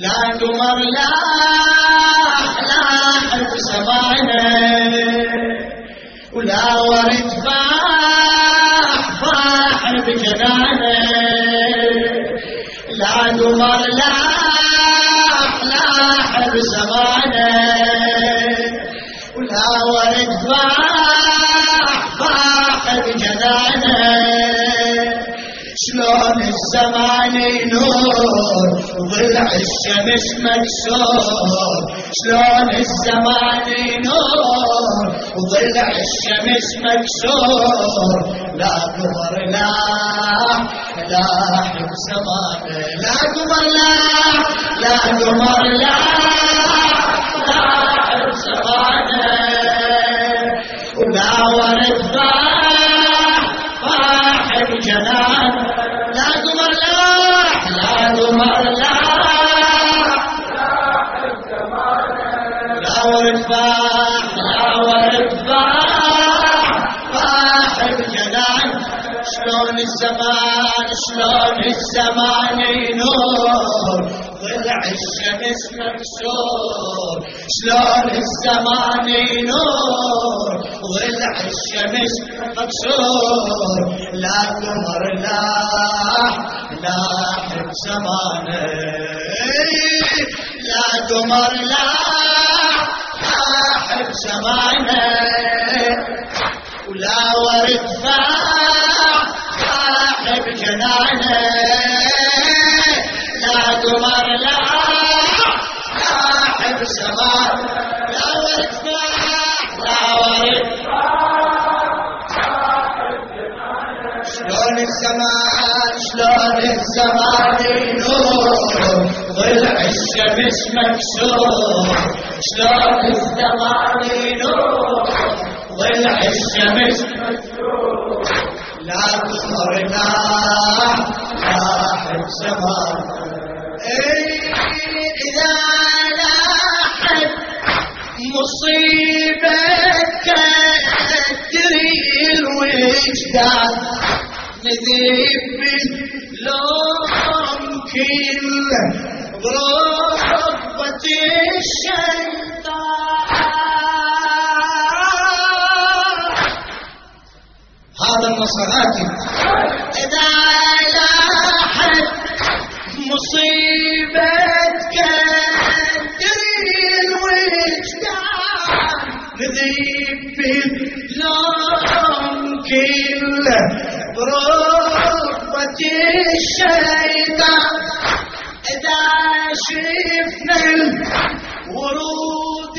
لا قمر لاح بزمانه ولا ورد فاح بجنانه لا قمر لاح بزمانه ولا ورد فاح بجنانه شلون الزمان ينور وضلع الشمس مكسور شلون الزمان ينور وضلع الشمس مكسور لا قمر لاح بزمانه لا قمر لا قمر لاح بزمانه ولا ورد فاح بجنانه لا قمر لا قمر لا ورد فاح بجنانه شلون الزمان ينور ضلع الشمس مكسور شلون الزمان ينور ضلع الشمس مكسور لا قمر لاح بزمانه لا قمر لاح بزمانه ولا ورد فاح بجنانه لا قمر لاح بزمانه لا ورد لا ورد شلون الزمان ينور ضلع الشمس مكسور شلون الزمان ينور ضلع الشمس مكسور لا قمر لاح بزمانه إذا لاحت مصيبتك تدري الوجدان نذيب باللوم كل غربة الشيطان هذا النصراتي إذا لاحت مصيبتك تدري الوجدان نذيب باللوم كل غربة الشيطان إذا شفنا الورود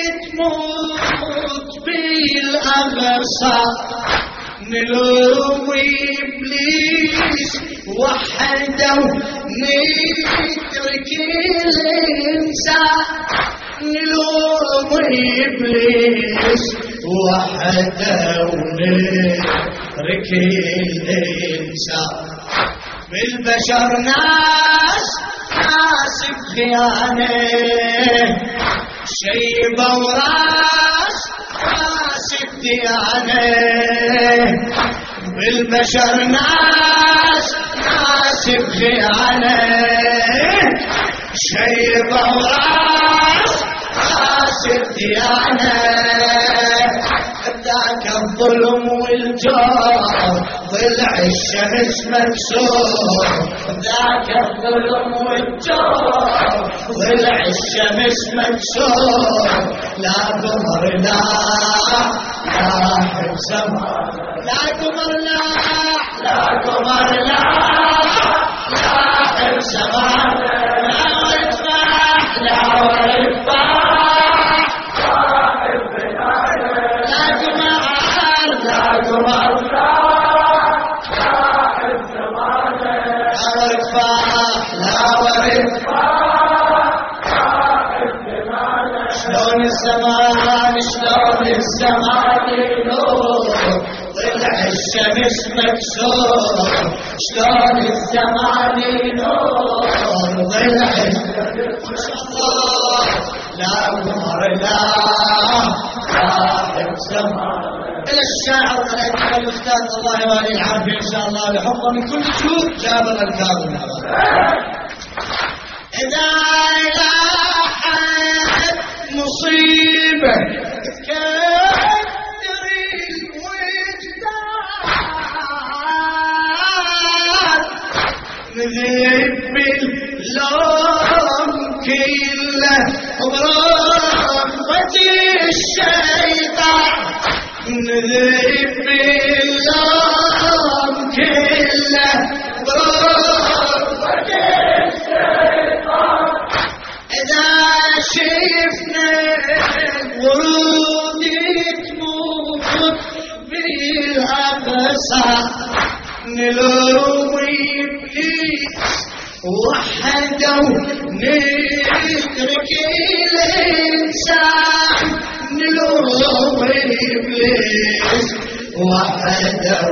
تموت بالأبصار نلوم إبليس وحده نترك الإنسان نلوم إبليس وحده ونترك الإنسان بالبشر ناس بخيانة شيبة وراس ناس بديانة بالبشر ناس بخيانة شيبة وراس ناس بديانة ذاك الظلم والجور ضلع الشمس مكسور ذاك الظلم والجور ضلع الشمس مكسور لا قمر لاح بزمانه لا قمر لا قمر لاح بزمانه لا ورد فاح لا ورد فاح لا قمر لا ورد شلون الزمان ينور ضلع الشمس مكسور شلون الزمان ينور ضلع الشمس مكسور لا قمر لا بزمانه إلى الشاعر الأكبر الأستاذ الله يوالي العافية إن شاء الله بحفظه من كل جهود جابر الكاظم. إذا نذب باللوم كله برغبة الشيطان نذب باللوم كله برغبة الشيطان إذا شفنا الورود تموت بالأقصى نلوي إبليس وحده نترك الإنسان نلوي إبليس وحده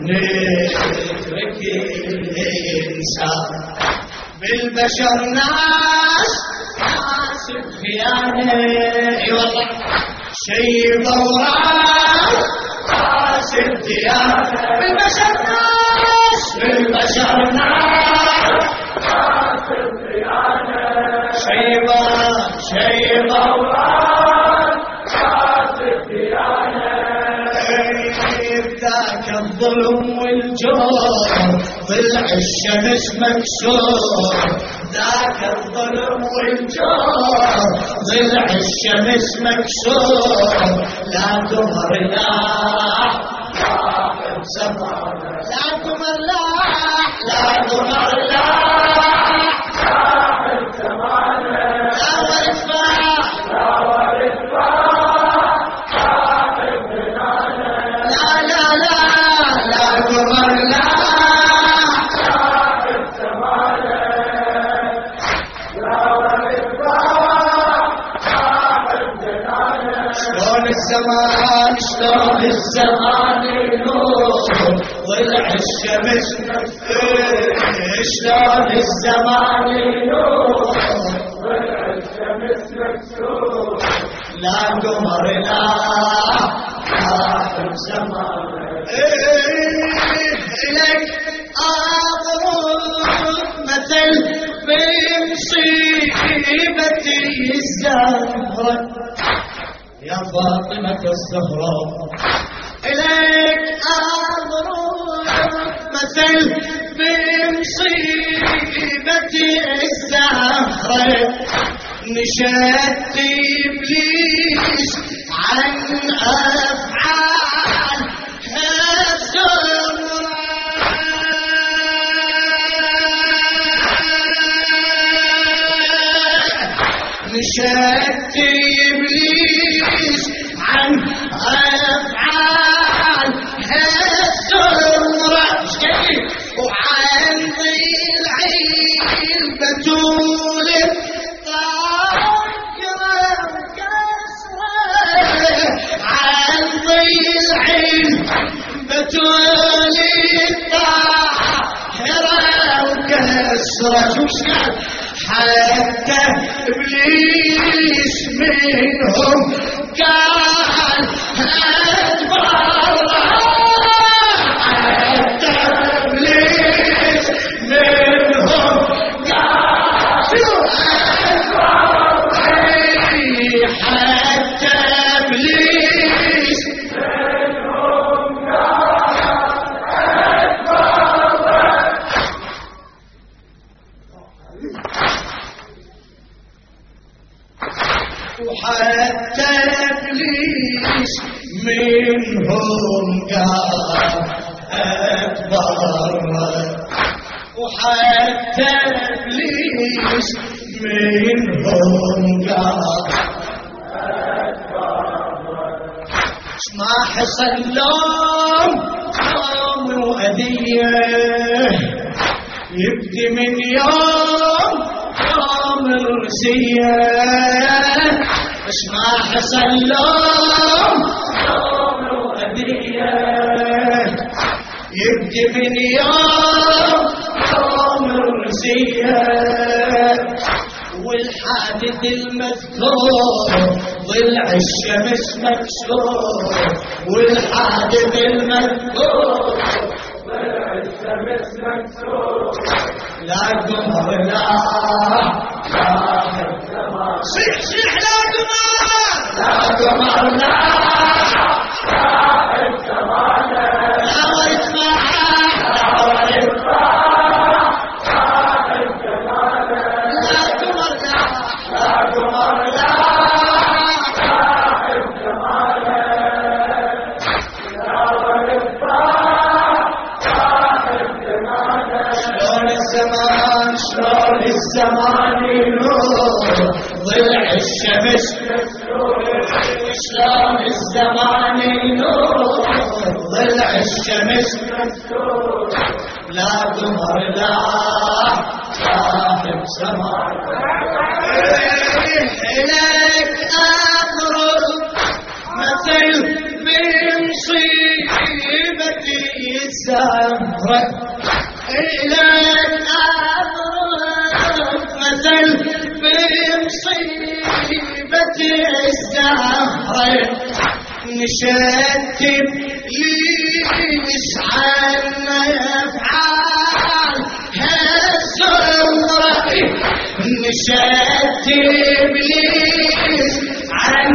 نترك الإنسان بالبشر ناس خيانة اي والله شيء ضوران راس الديانة بالبشر ناس راس الديانة شيء ضوران راس الديانة ذاك الظلم والجور طلع الشمس مكسور ذاك الظلم والجور طلع الشمس مكسور لا تمر لاح صاحب زمانه لا تمر لاح صاحب زمانه لا ورث صاحب بنانه لا تمر لاح شلون الزمان ينور ضلع الشمس شلون الزمان ينور ضلع الشمس مكسور لا قمر لا صاحب زمان إليك أضرب مثل بمصيبتي الزهرة يا فاطمة الزهراء إليك أضرب مثل بمصيبتي الزهرة نشدت إبليس عن أفعال الزهراء نشدت إبليس عن أفعال الزهرة وعن ضلعين بتول الطاهرة وكسرة عن ضلعين بتول الطاهرة وكسرة حتى إبليس منهم كان أدبر حتى إبليس منهم كان أدبر حتى إبليس منهم كان وحتى إبليس منهم قال أكبر وحتى إبليس منهم قال أكبر ما حصل لهم يوم وأذية يبدي من يوم الرسية مش ما حصل لهم يوم وأذية يبدي من يوم الرسية والحادث المذكور ضلع الشمس مكسور والحادث المذكور ضلع الشمس مكسور لا قمر لا صاحب زمان صيح لا قمر لا صاحب زمان لا ورث الشمس شلون الزمان ينور ضلع الشمس لا قمر لا صاحب سماء إليك أقرب مثل بمصيبتي الزهرة إليك أقرب مثل بمصيبتي الزهرة نشتم ليش عنا يفعل هالزمرة نشتم ليش عن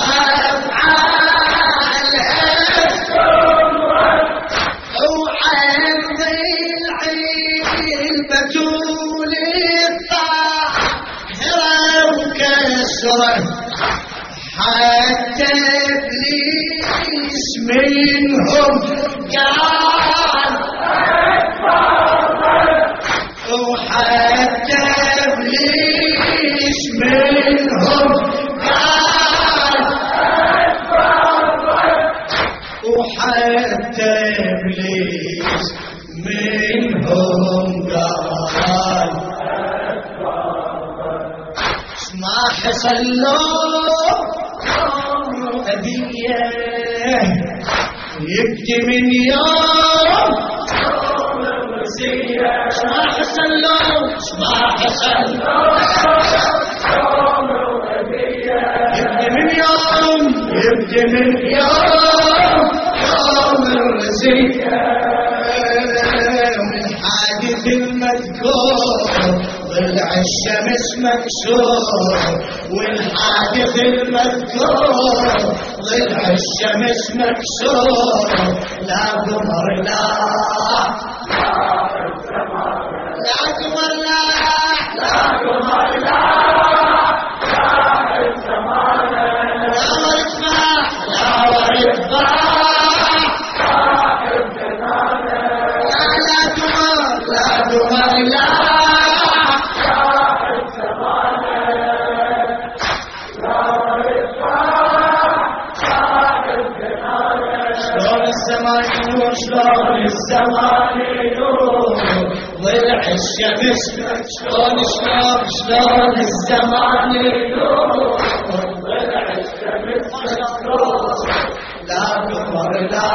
أفعال هالزمرة وعن ضلع البتول الطاهرة وكسرة حتى إبليس منهم قال وحتى إبليس منهم قال وحتى إبليس منهم قال ما حصل له هدية يبكي من يوم ما حصل له ما حصل يبكي من يوم يبكي من يوم الرزية من حادث المذكور ضلع الشمس مكسور والحادث المذكور ضلع الشمس مكسور لا قمر لا قمر لا قمر لا لا ورد شلون الزمان ينور ضلع الشمس شلون الزمان ينور ضلع الشمس لا قمر لا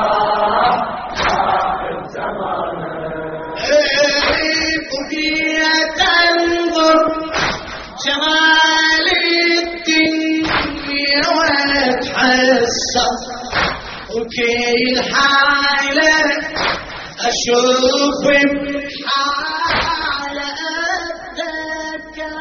الزمان بقيت انظر جمال الدنيا واتحسر وكل حالة أشوف بحالة أتذكر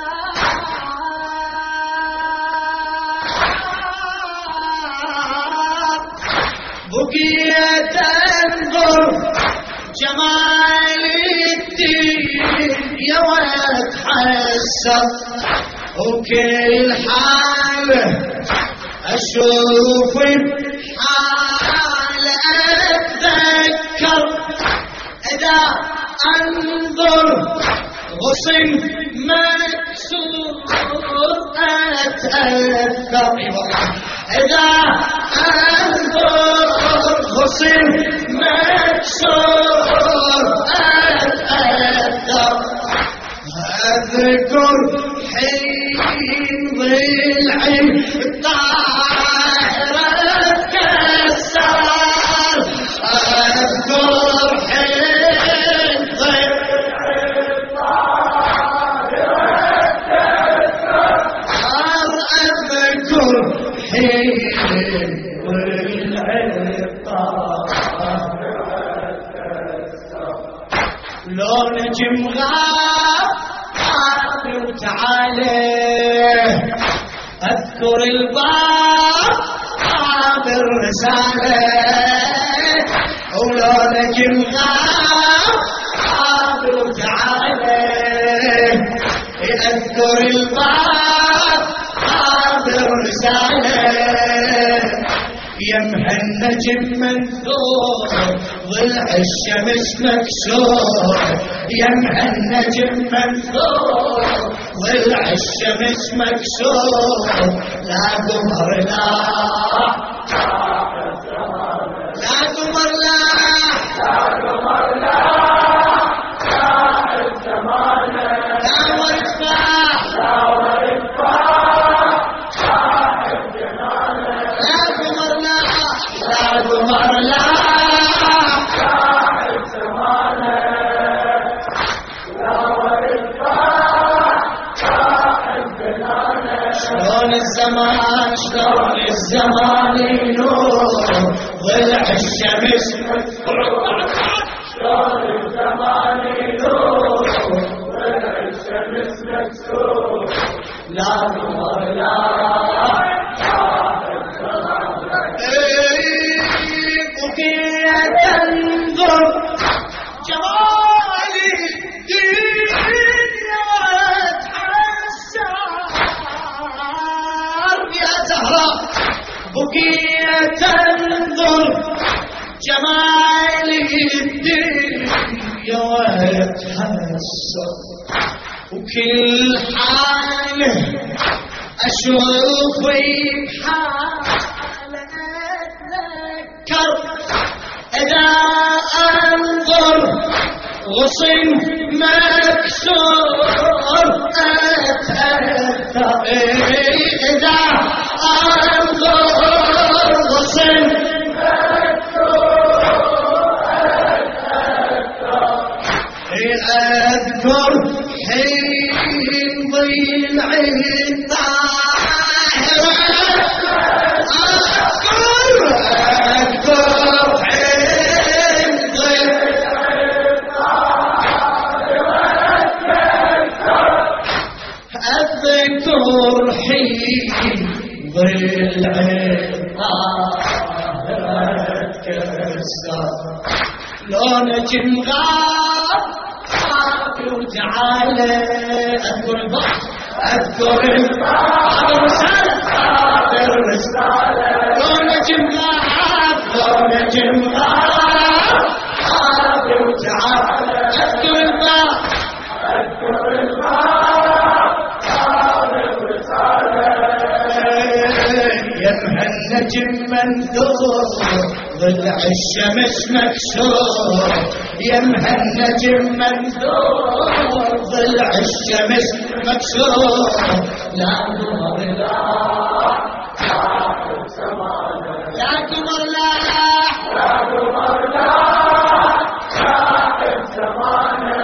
بقيت أنظر جمال الدنيا واتحسر وكل حالة أشوف بحالة أتذكر إذا أنظر غصن مكسور أتأثر إذا أنظر غصن مكسور أتأثر أذكر حين ضلعي الطاهرة تكسر أذكر حين ضلعي الطاهرة تكسر أذكر حين ضلعي الطاهرة تكسر لو نجم غاب وتعالى أذكر الباب بالرسالة ولو نجم غاب وتعالى أذكر الباب بالرسالة يمها النجم منثور ضلع الشمس مكسور يمها النجم منثور ضلع الشمس مكسور لا قمر لا قمر لا قمر لا لا ورفاع قمر لا شلون الزمان شلون الزمان ينور ضلع الشمس شلون الزمان ينور ضلع الشمس مكسور لا قمر لا تنظر جمال الدنيا وتحسر يا زهراء بقية تنظر جمال الدنيا وتحسر وكل حاله أشوفي بحاله أتذكر إذا أنظر غصن مكسور أتأثر إذا أنظر غصن مكسور أتأثر أذكر حين ضلع الطاهر أذكر حين ضلع الطاهر كسر لون نجم غاب وتعالى أذكر البحر أذكر البحر هذا الرسالة لون نجم غاب لون نجم غاب وتعالى أذكر البحر أذكر البحر يمها النجم منثور ضلع الشمس مكسور يمها النجم منثور ضلع الشمس مكسور لا قمر لا لا قمر لا قمر لا صاحب زمانه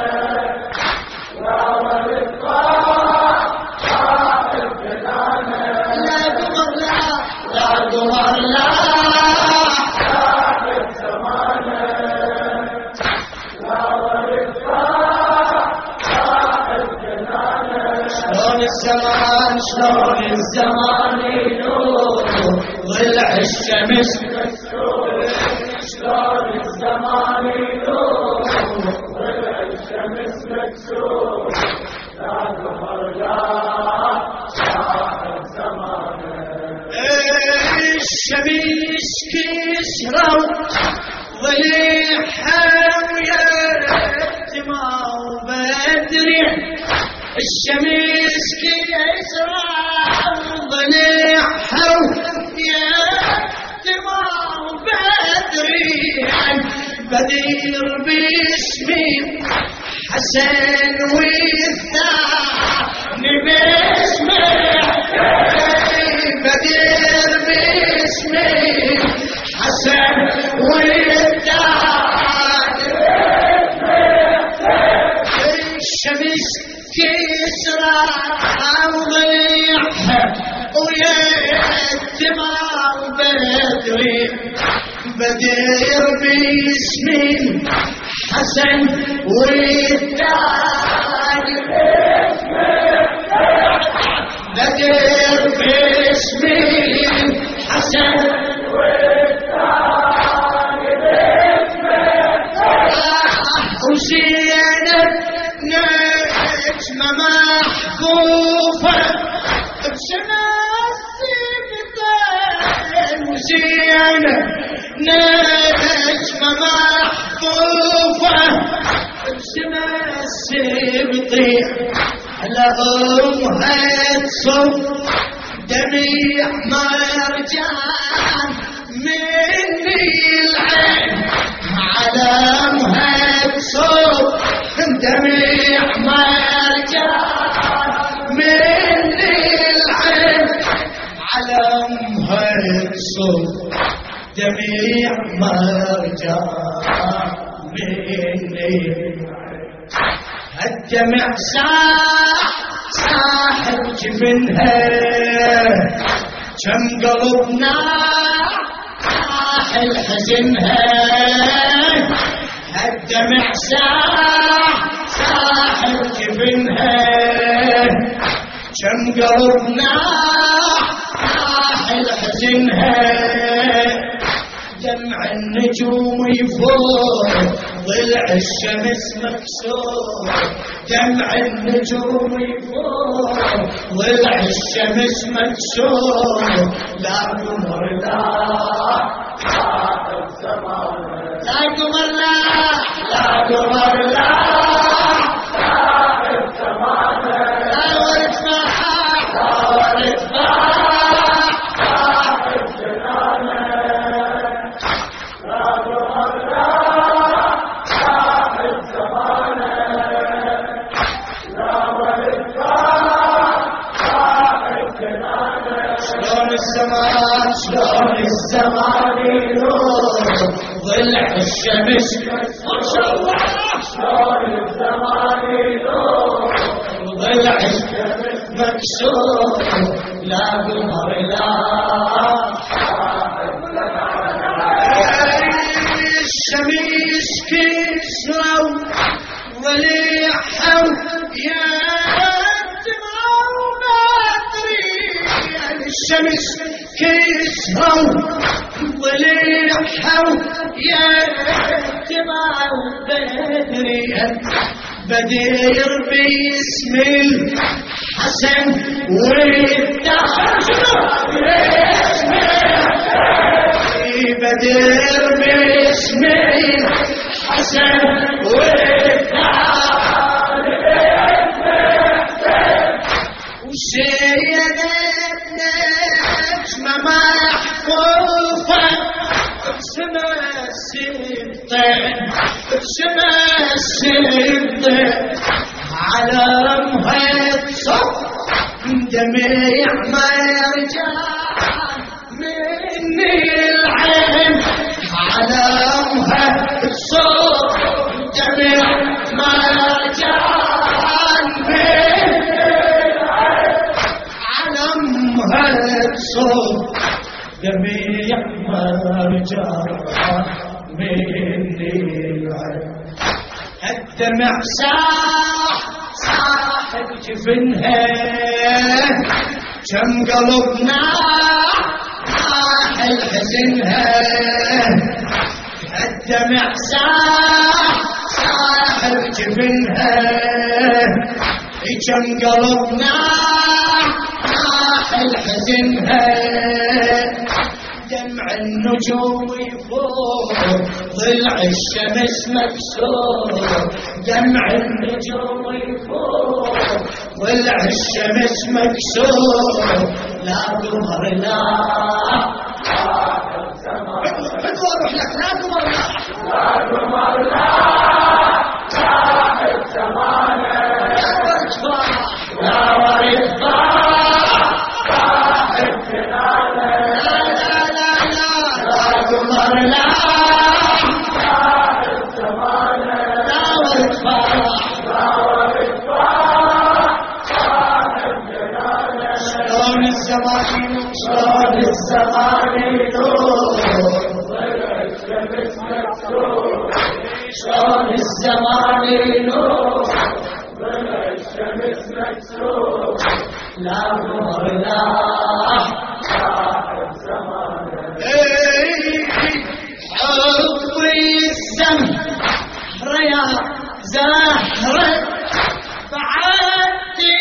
شلون الزمان ينور ضلع الشمس شلون الزمان ينور ضلع الشمس مكسور لا قمر لا صاحب زمانه الشمس كسروا ضلعها ويتما وبدري الشمس كسرى ضلعها يتما وبدري بدير باسمي حسن والثاني باسمي بدير باسمي حسن والثاني الشمس كسرى وضيعها ويتما وبدري بدير باسمي حسن والثاني بدير باسمي حسن والثاني وزينب نجمة محفوفة بسنة السبتين وزينب نجمة محفوفة بسما السبطي على أمها تصب دميع مرجان مني العين على أمها تصب دميع مرجان مني العين على أمها تصب دميع مرجان مني الدمع ساحب جبنها كم قلبنا ساحل حزنها الدمع ساحب جبنها كم قلبنا ساحل حزنها دمع النجوم يفور ضلع الشمس مكسور دمع النجوم يفور ضلع الشمس مكسور لا قمر لا لا قمر لا لا قمر لا لا ورد فاح لا ورد فاح شلون الزمان ينور ضلع الشمس ما شاء الله شلون الزمان ينور ضلع الشمس مكسور لا قمر لا الشمس كسروا وليحوا يا الشمس كسروا وليحوا يا اتباع بدريا بدير باسم الحسن بدير باسم الحسن وسيدنا نجمة محفوفة بسما السبطين بسما السبطين على أمها تصب دميع مرجان مني العين على أمها تصب دميع مرجان مني صوت جميع مرجان مني العين الدمع ساحب جفنها كم قلبنا ساحل حزنها الدمع ساحب جفنها كم قلبنا الحزنها دمع النجوم يفور ضلع الشمس مكسور دمع النجوم يفور ضلع الشمس مكسور لا قمر لا بدو اروح لك لا قمر لا لا قمر لا صاحب زمانه لا ورد فاح لا ورد فاح قمر لا لا ورد فاح شلون الزمان شلون الزمان يدور شلون الزمان يدور لا قمر لا حبي الزهر يا زهرة بعدي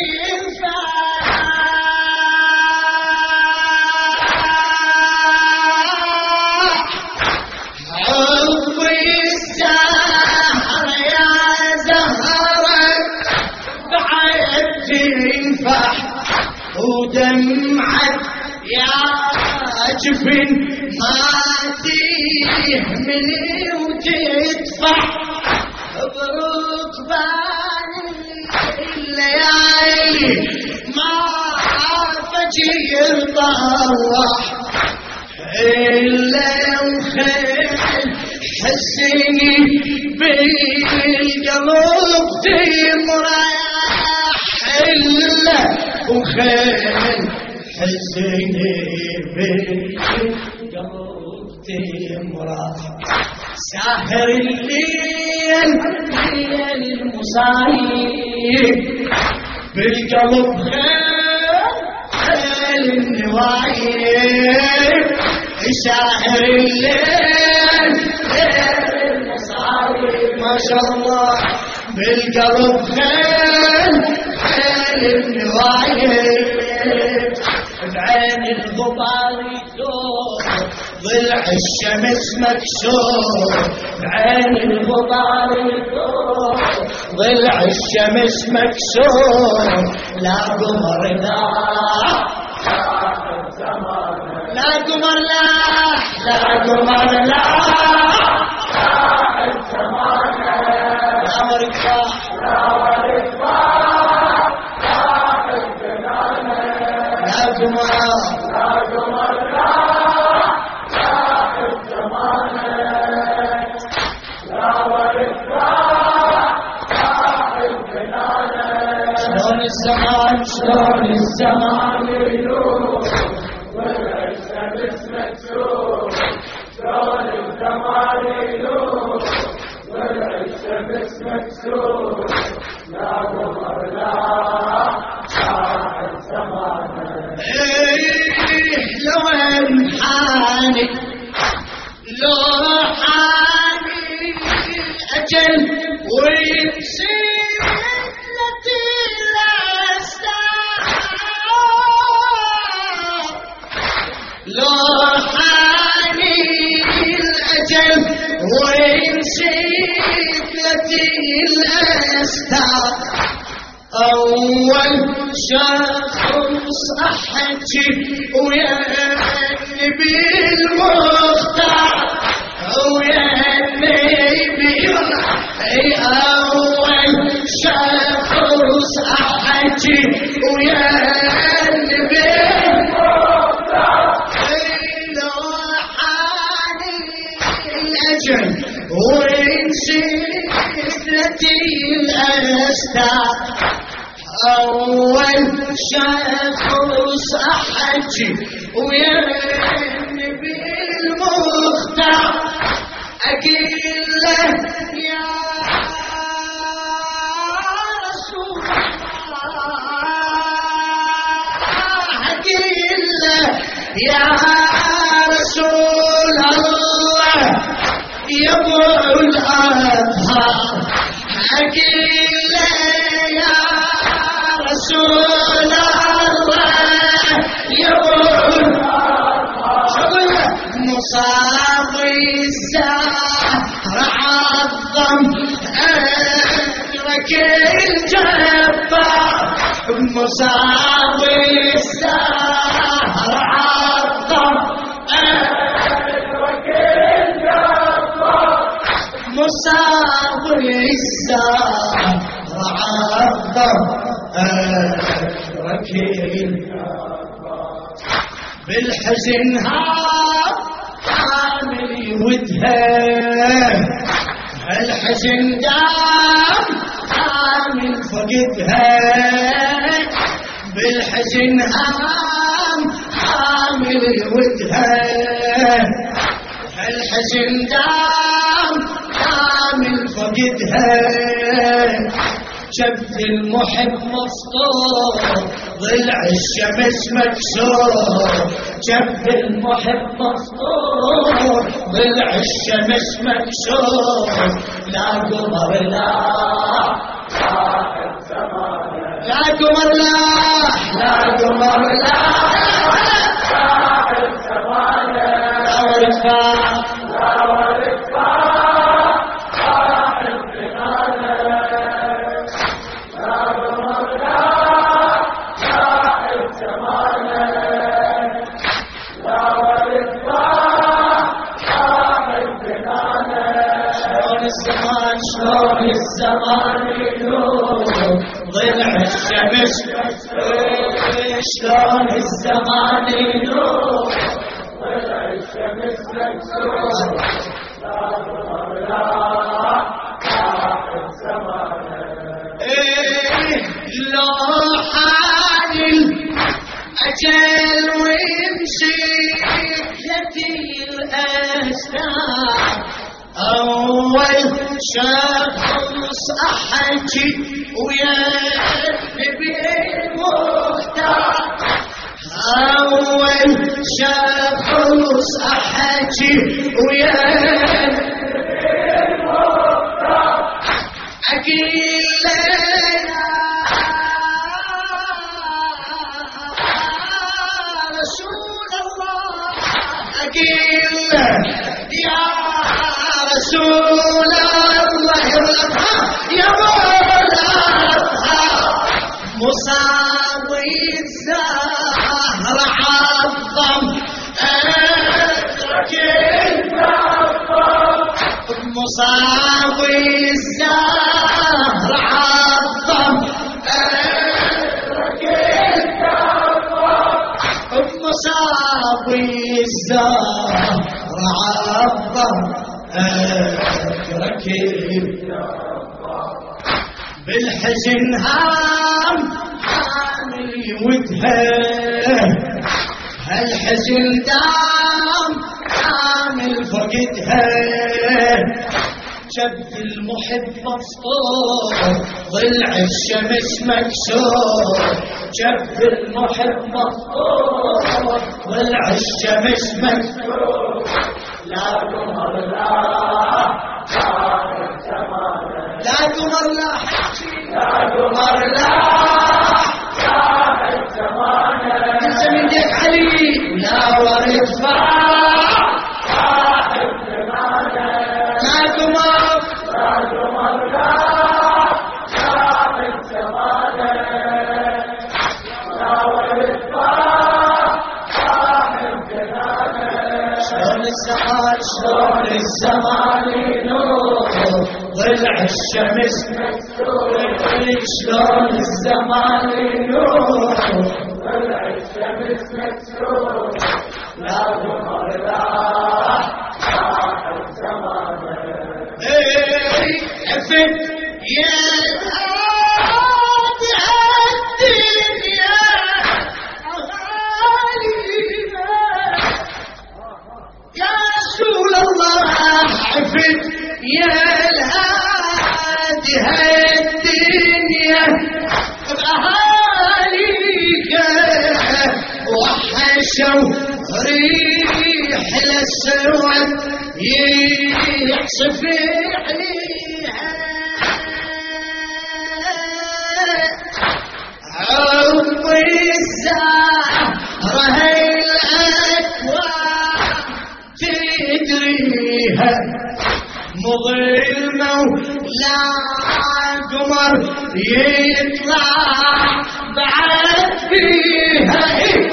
ودمعك يا جفن ما تهمني وتدفع بركبان الليالي ما فجر طوح إلا وخيل حسني بالقلب تمرح إلا وخيل حسني بالقلب تمرح ساهر الليل المصايب بالقلب خيل النوايب ساهر الليل المصايب ما شاء الله بالقلب خيل النوايب بعين الغبار يدور ضلع الشمس مكسور بعين الغبار يدور ضلع الشمس مكسور لا قمر لا لا قمر لا لا قمر لا لا مركبة لا قمر شلون الزمان يلوم والشمس مكسور شلون الزمان يلوم والشمس مكسور لا قمر لا الزمان لو انحاني لو حاني اجل ويمسك لو حاني الأجل ويمسك الأستار أول شخص أحكي ويا النبي المختار ويا النبي أول شخص أحكي ويا النبي وينسيتي الأستار أول شخص أحكي ويا النبي المختار أقول له يا رسول الله أقول له يا رسول الله يبو الأطهار أقول يا رسول الله يبو الأطهار مصاب الزهر عظم أدرك الجبار مصاب الزهر عظم مصاب الزهر عظم أدرك بالحزن عامل ودها الحزن دام عامل فقدها بالحزن عامل ودها الحزن دام عامل فقدها شبث المحب مسطور ضلع الشمس مكسور شبث المحب مسطور ضلع الشمس مكسور لا قمر لا لا قمر لا لا قمر لا لا ورفاع لا ورفاع شلون الزمان يدور ضلع الشمس شلون الزمان يدور ضلع الشمس مكسور لو حال الأجل ويمشي يدي الأسنان أول شخص أحكي ويا نبي المختار أول شخص أحكي ويا نبي المختار أقيل رسول الله أقيل يا رسول الله يا مولانا مصابي الزهر عظم اترك مصابي الزهر عظم اترك مصابي الزهر عظم اترك بالحزن هام حامل ودها هالحزن دام حامل فقدها شب المحب مفطور ضلع الشمس مكسور شب المحب مفطور ضلع الشمس مكسور لا قمر لا لا قمر لا لا قمر لا انت من ديك علي لا ورد لا قمر شلون الزمان ينور ضلع الشمس مكسور شلون الزمان ينور ضلع الشمس مكسور لا قمر لا الزمان عفت يا عفت يا الهادي هالدنيا بأهاليك وحشوا ريح للسواد يعصف عليها عرض الزهرة هاي الأكوان تدريها مظلمة ولا قمر يطلع بعد فيها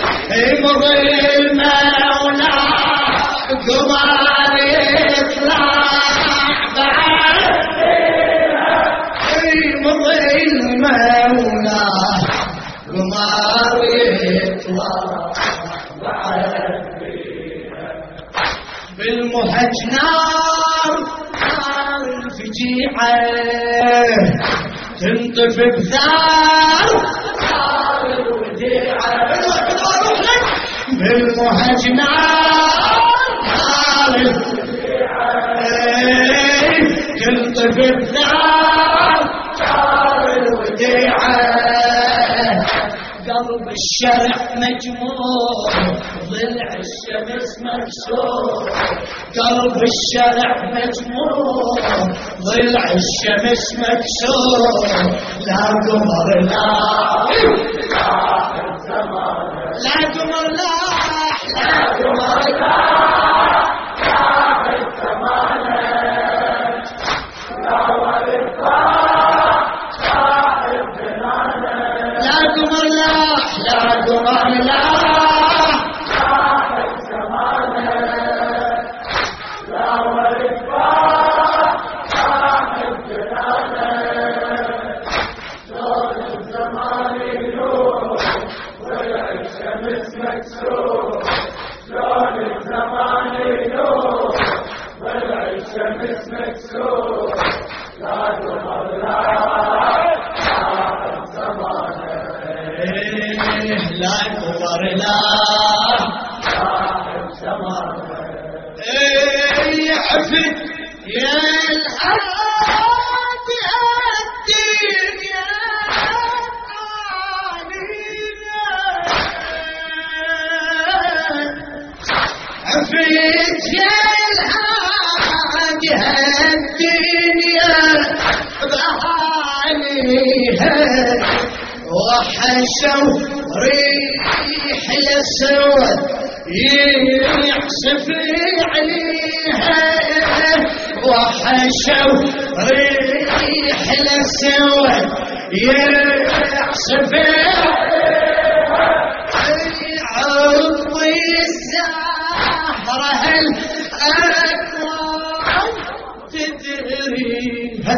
مظلمة ولا قمر يطلع بعد فيها مظلمة ولا قمر يطلع بعد فيها بالمهج نار الفجيعة تنطف بثار الوديعة بالمهج نار الفجيعة تنطف بثار الوديعة قلب الشرع مجموع ضلع الشمس مكسور قلب الشرع مجموع ضلع الشمس مكسور لا قمر لا لا قمر لا لا قمر لا لا قمر لا لا قمر لا يا الهادي الدنيا علينا عفيت يا الهادي الدنيا بعانيها وحشوا ريح الاسود يعصف عليها وحشوا ريح الاسود يعصف عطي الزهرة الأكوان تدريها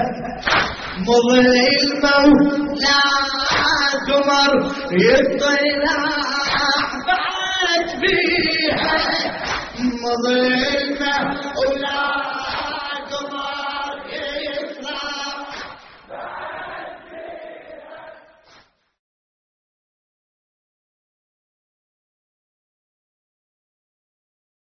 مظلمة ولا قمر يطلع بعد بيها مظلمة ولا قمر